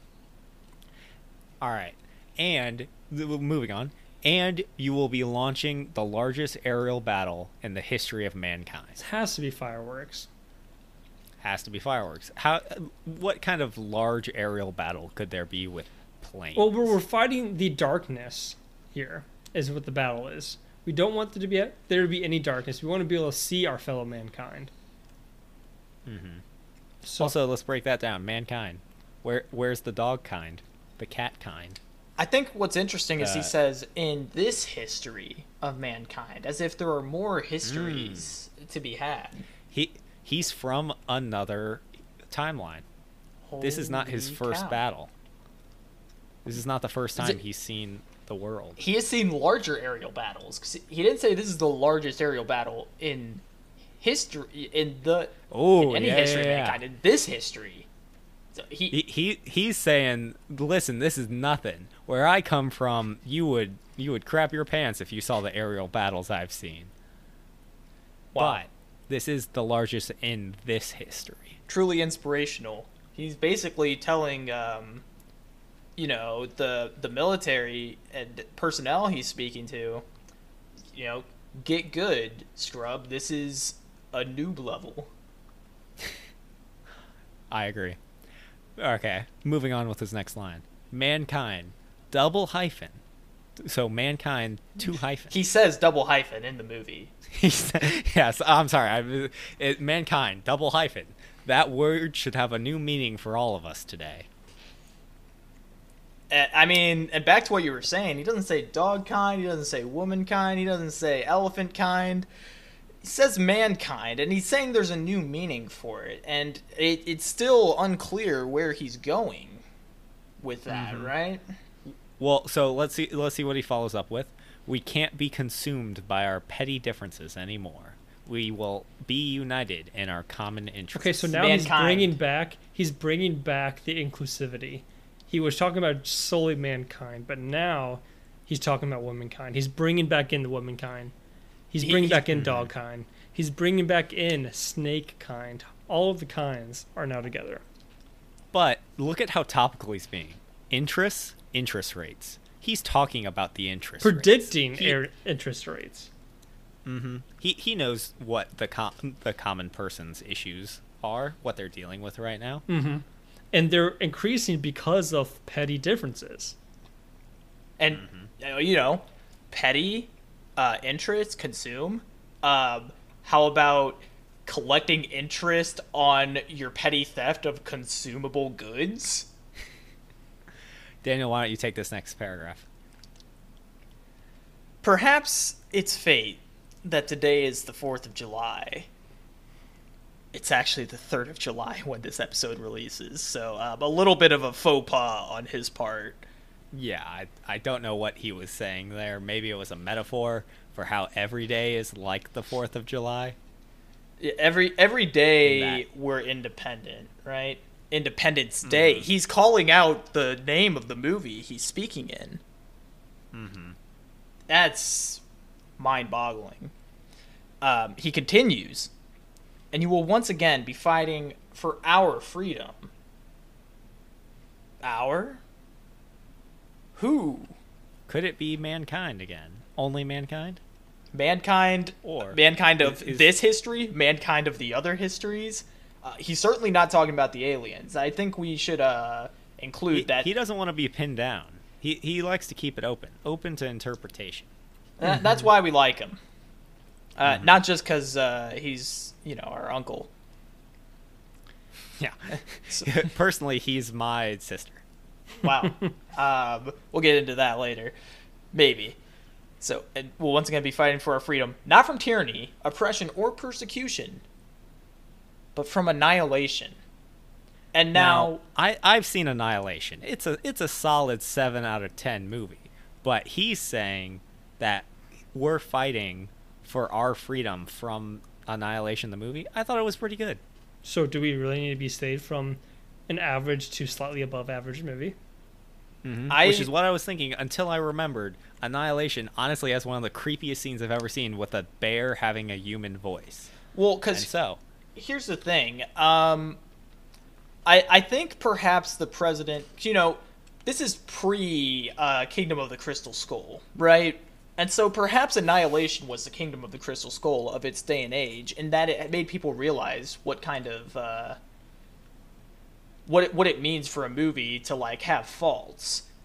All right. And th- moving on. And you will be launching the largest aerial battle in the history of mankind. It has to be fireworks. Has to be fireworks. How? What kind of large aerial battle could there be with planes. Well, we're, we're fighting the darkness here, is what the battle is. We don't want there to be there to be any darkness. We want to be able to see our fellow mankind. Mm-hmm. So, Also, let's break that down. Mankind. Where Where's the dog kind? The cat kind? I think what's interesting is he Uh, says in this history of mankind, as if there are more histories Hmm. to be had. He He's from another timeline. This is not his Holy first cow. battle. This is not the first Is time it- he's seen the world. He has seen larger aerial battles. 'Cause he didn't say this is the largest aerial battle in history, in the Oh, in any yeah, history yeah, of yeah. mankind. In this history, so he, He, he he's saying, listen, this is nothing. Where I come from, you would you would crap your pants if you saw the aerial battles I've seen. wow, But this is the largest in this history. truly inspirational. He's basically telling, um, you know, the the military and personnel he's speaking to, you know, get good, scrub. This is a noob level. I agree. Okay, moving on with his next line. Mankind, double hyphen. So mankind, two hyphen. He says double hyphen in the movie. He said, yes, I'm sorry. I, it, mankind, double hyphen. That word should have a new meaning for all of us today. Uh, I mean, and back to what you were saying, he doesn't say dog kind, he doesn't say womankind, he doesn't say elephant kind. He says mankind, and he's saying there's a new meaning for it, and it, it's still unclear where he's going with that, Mhm. right? Well, so let's see. Let's see what he follows up with. We can't be consumed by our petty differences anymore. We will be united in our common interests. okay, so now he's Mankind. bringing back he's bringing back the inclusivity. He was talking about solely mankind, but now he's talking about womankind. He's bringing back in the womankind. He's He- bringing he- back in dog kind. He's bringing back in snake kind. All of the kinds are now together. But look at how topical he's being. Interests, interest rates. He's talking about the interest Predicting rates. He, air interest rates. mhm. he he knows what the com- the common person's issues are, what they're dealing with right now. Mm-hmm. And they're increasing because of petty differences. And, Mm-hmm. uh, you know, petty uh, interest, consume. Um, how about collecting interest on your petty theft of consumable goods? Daniel, why don't you take this next paragraph? Perhaps it's fate that today is the fourth of July. It's actually the third of July when this episode releases, so um, a little bit of a faux pas on his part. Yeah, I, I don't know what he was saying there. Maybe it was a metaphor for how every day is like the fourth of July. Every every day In that- we're independent, right? Independence Day. Mhm. He's calling out the name of the movie he's speaking in. Mm-hmm. That's mind-boggling. Um, he continues, and you will once again be fighting for our freedom. Our? Who? Could it be mankind again? Only mankind? Mankind? Or mankind of is- this history? Mankind of the other histories? Uh, he's certainly not talking about the aliens. I think we should uh, include He, that. he doesn't want to be pinned down. He he likes to keep it open, open to interpretation. That- That's why we like him. Uh, Mhm. Not just because uh, he's, you know, our uncle. Yeah. So- Personally, he's my sister. Wow. um, we'll get into that later. Maybe. So, and we'll once again be fighting for our freedom, not from tyranny, oppression, or persecution, but from annihilation. And now, I I've seen Annihilation. It's a it's a solid seven out of ten movie. But he's saying that we're fighting for our freedom from Annihilation, the movie. I thought it was pretty good. So do we really need to be saved from an average to slightly above average movie? Mm-hmm. I- Which is what I was thinking until I remembered Annihilation honestly has one of the creepiest scenes I've ever seen with a bear having a human voice. well, And because so, here's the thing. Um, I I think perhaps the president, you know, this is pre uh, Kingdom of the Crystal Skull, right? And so perhaps Annihilation was the Kingdom of the Crystal Skull of its day and age, in that it made people realize what kind of uh, what it, what it means for a movie to like have faults.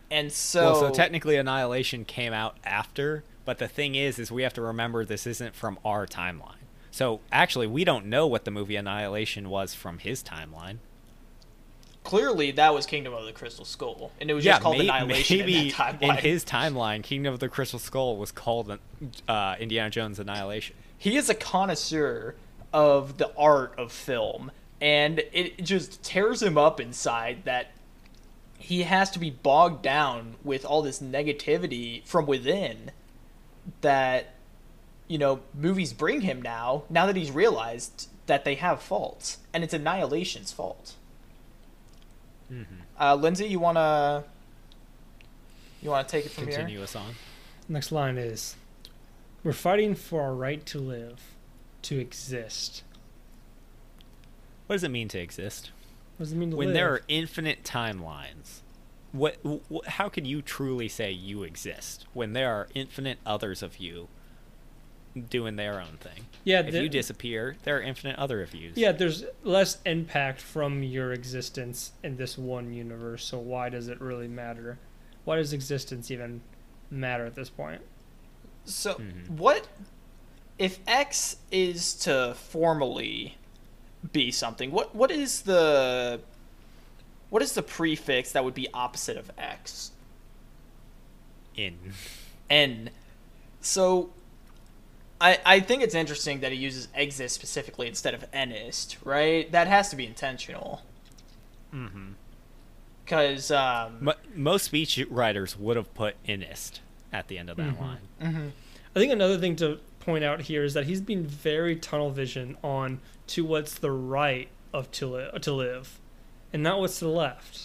And so, Well, so technically Annihilation came out after, but the thing is, is we have to remember this isn't from our timeline. So actually, we don't know what the movie Annihilation was from his timeline. clearly that was Kingdom of the Crystal Skull, and it was Yeah, just called may- Annihilation maybe in that timeline. in his timeline, Kingdom of the Crystal Skull was called uh, Indiana Jones Annihilation. He is a connoisseur of the art of film, and it just tears him up inside that he has to be bogged down with all this negativity from within that, you know, movies bring him now, now that he's realized that they have faults, and it's Annihilation's fault. Mm-hmm. Uh, Lindsay, you wanna you wanna take it from Continue here? us on. Next line is, we're fighting for our right to live, to exist. What does it mean to exist? What does it mean to When live? there are infinite timelines, what, wh- how can you truly say you exist when there are infinite others of you doing their own thing? yeah, If the- you disappear, there are infinite other of yous. yeah, there's less impact from your existence in this one universe, so why does it really matter? Why does existence even matter at this point? So, Mhm. what if X is to formally be something? What what is the what is the prefix that would be opposite of X? In. N. So, I I think it's interesting that he uses exist specifically instead of enist, right? That has to be intentional. Mm-hmm. Because um, Mo- most speech writers would have put inist at the end of that Mhm. line. mhm. I think another thing to point out here is that he's being very tunnel vision on to what's the right of to, li- to live, and not what's to the left.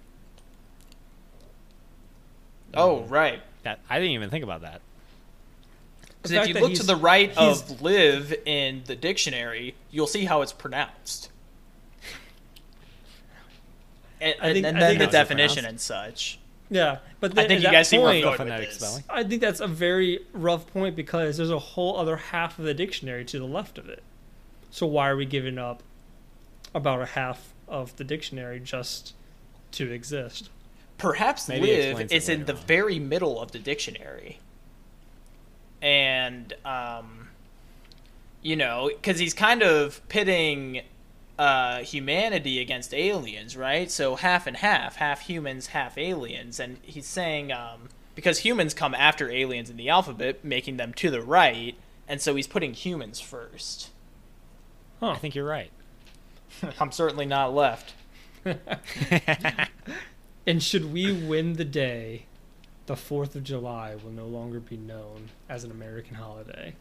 Oh, right. That I didn't even think about that. Because The if fact you that look to he's- the right he's- of live in the dictionary, you'll see how it's pronounced. And, I think- and I then think the it's definition pronounced. and such. Yeah, but I then think at you that guys see where I'm point, going with Phonetic this. spelling. I think that's a very rough point because there's a whole other half of the dictionary to the left of it. So why are we giving up about a half of the dictionary just to exist? Perhaps Maybe it live explains it is in later the on. very middle of the dictionary. And, um, you know, because he's kind of pitting uh, humanity against aliens, right? So half and half, half humans, half aliens. And he's saying, um, because humans come after aliens in the alphabet, making them to the right, and so he's putting humans first. Huh. I think you're right. I'm certainly not left. And should we win the day, the fourth of July will no longer be known as an American holiday,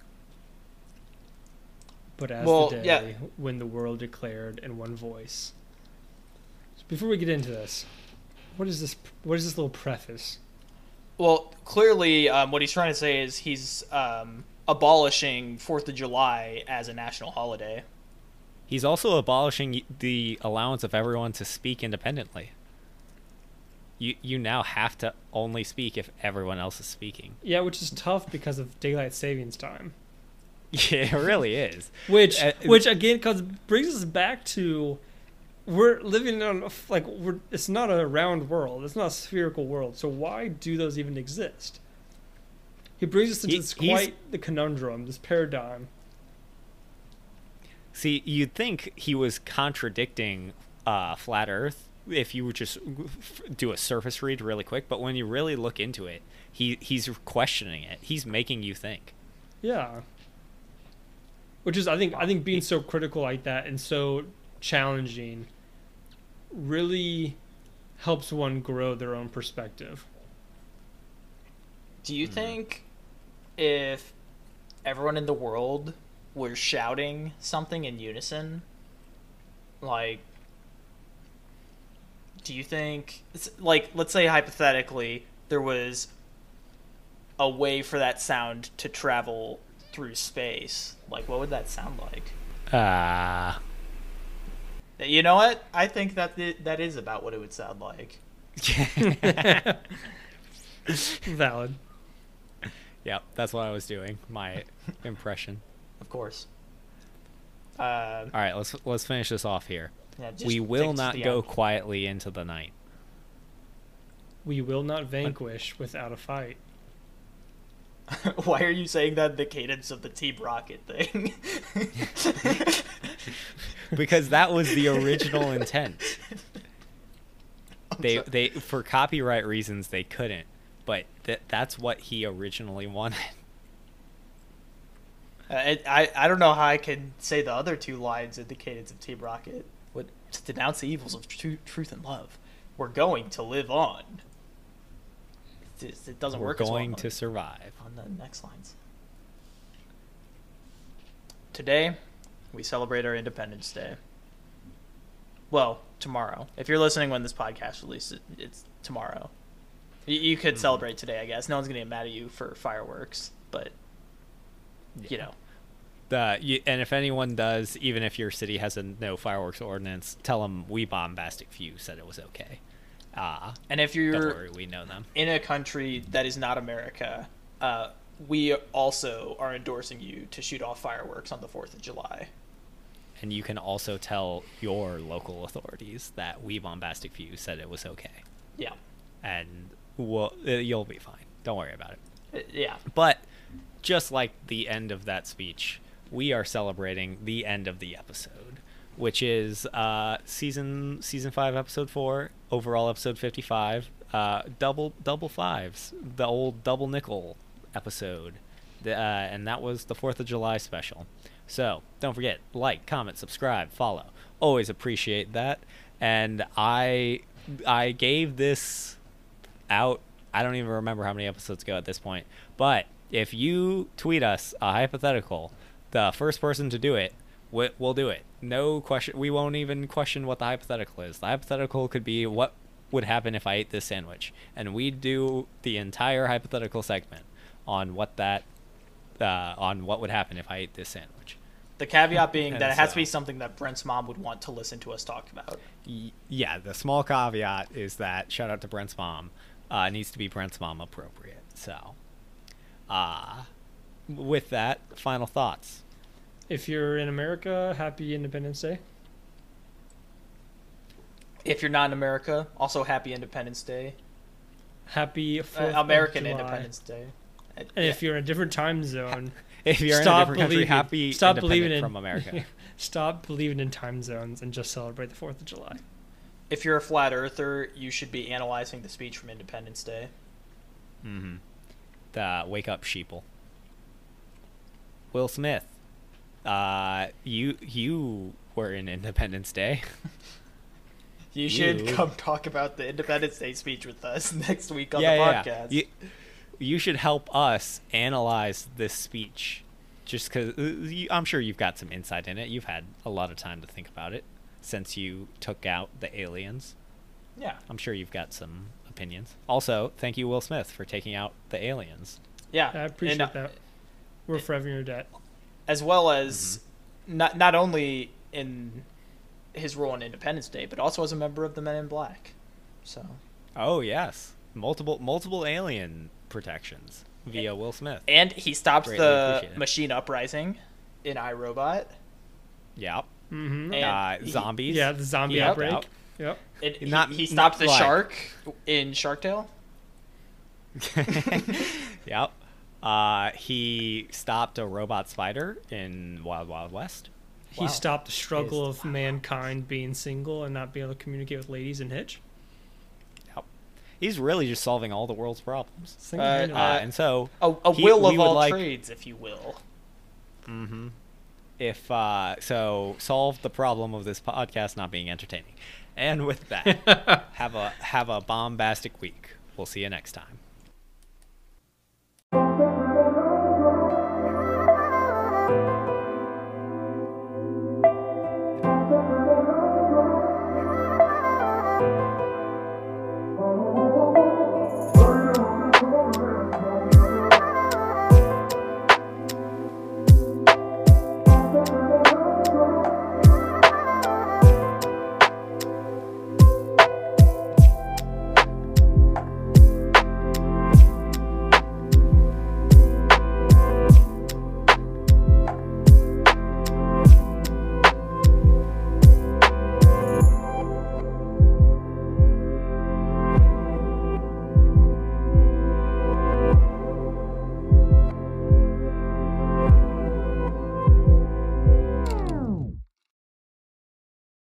but as Well, the day yeah. when the world declared in one voice. So before we get into this, what is this? What is this little preface? Well, clearly, um, what he's trying to say is he's um, abolishing Fourth of July as a national holiday. He's also abolishing the allowance of everyone to speak independently. You you now have to only speak if everyone else is speaking. Yeah, which is tough because of daylight savings time. Yeah, it really is. Which, Uh, which again, cause brings us back to we're living on a f- like we're. It's not a round world. It's not a spherical world. So why do those even exist? He brings us into He- this he's- quite the conundrum, this paradigm. See, you'd think he was contradicting uh, Flat Earth if you would just f- do a surface read really quick, but when you really look into it, he he's questioning it. He's making you think. Yeah. Which is, I think, I think being so critical like that and so challenging really helps one grow their own perspective. Do you think if everyone in the world were shouting something in unison, like, do you think, it's- like, let's say hypothetically, there was a way for that sound to travel through space, like, what would that sound like? Ah. You know what? I think that th- that is about what it would sound like. Valid. Yep, that's what I was doing. My impression. Of course. Uh, All right, let's let's finish this off here. yeah, just We take will us to not the go end. quietly into the night. We will not vanquish without a fight. Why are you saying that in the cadence of the Team Rocket thing? Because that was the original intent. They they for copyright reasons they couldn't, but th- that's what he originally wanted. Uh, it, I I don't know how I can say the other two lines in the cadence of Team Rocket. What to denounce the evils of tru- truth and love. We're going to live on. It, just- it doesn't We're work as well going on- to survive. on the next lines. Today, we celebrate our Independence Day. Well, tomorrow. If you're listening when this podcast releases, it's tomorrow. You, you could Mhm. celebrate today, I guess. No one's gonna get mad at you for fireworks, but you Yeah. know, The you, and if anyone does, even if your city has a no fireworks ordinance, tell them we bombastic few said it was okay. Ah, and if don't you're worry, we know them. in a country that is not America, uh, we also are endorsing you to shoot off fireworks on the fourth of July. And you can also tell your local authorities that we bombastic few said it was okay, Yeah. and well, you'll be fine. Don't worry about it. Uh, Yeah. But just like the end of that speech, we are celebrating the end of the episode, which is uh, season season five, episode four, overall episode fifty-five, uh, double double fives, the old double nickel episode, the, uh, and that was the Fourth of July special. So don't forget, like, comment, subscribe, follow. Always appreciate that. And I I gave this out. I don't even remember how many episodes ago at this point, but if you tweet us a hypothetical, the first person to do it, we- we'll do it. No question. We won't even question what the hypothetical is. The hypothetical could be what would happen if I ate this sandwich, and we do the entire hypothetical segment on what that, uh, on what would happen if I ate this sandwich. The caveat being And that it has to so- be something that Brent's mom would want to listen to us talk about. Y- yeah, the small caveat is that shout out to Brent's mom. Uh, it needs to be Brent's mom appropriate. So, uh, with that, final thoughts. If you're in America, happy Independence Day. If you're not in America, also happy Independence Day. Happy Uh, fourth American of July. Independence Day. Uh, And yeah. if you're in a different time zone, If you're stop in a different country, believing. happy stop independent believing in from America. Stop believing in time zones and just celebrate the Fourth of July. If you're a flat earther, you should be analyzing the speech from Independence Day. Mm-hmm. The wake up sheeple. Will Smith. Uh, you you were in Independence Day. You should You- come talk about the Independence Day speech with us next week on yeah, the yeah, podcast. yeah. You, you should help us analyze this speech, just because I'm sure you've got some insight in it. You've had a lot of time to think about it since you took out the aliens. Yeah. I'm sure you've got some opinions. Also, thank you, Will Smith, for taking out the aliens. Yeah. I appreciate And, uh, that. We're forever in your debt. As well as not not only in his role in Independence Day, but also as a member of the Men in Black. So Oh yes, multiple multiple alien protections via Will Smith. and he stopped Greatly the appreciate it. machine uprising in iRobot. Yep. Mm-hmm. And Uh, he- zombies. Yeah, the zombie He helped outbreak. out. Yep. It, he, Not- he stopped not the like- shark in Shark Tale. Yep. Uh, he stopped a robot spider in Wild Wild West. He Wow. stopped the struggle Is- of mankind being single and not being able to communicate with ladies in Hitch. Yep. He's really just solving all the world's problems. Single-handedly. Uh, and so, A, a He- will we of would all like- trades, if you will. hmm if uh, so, solve the problem of this podcast not being entertaining. And with that, have a have a bombastic week. We'll see you next time.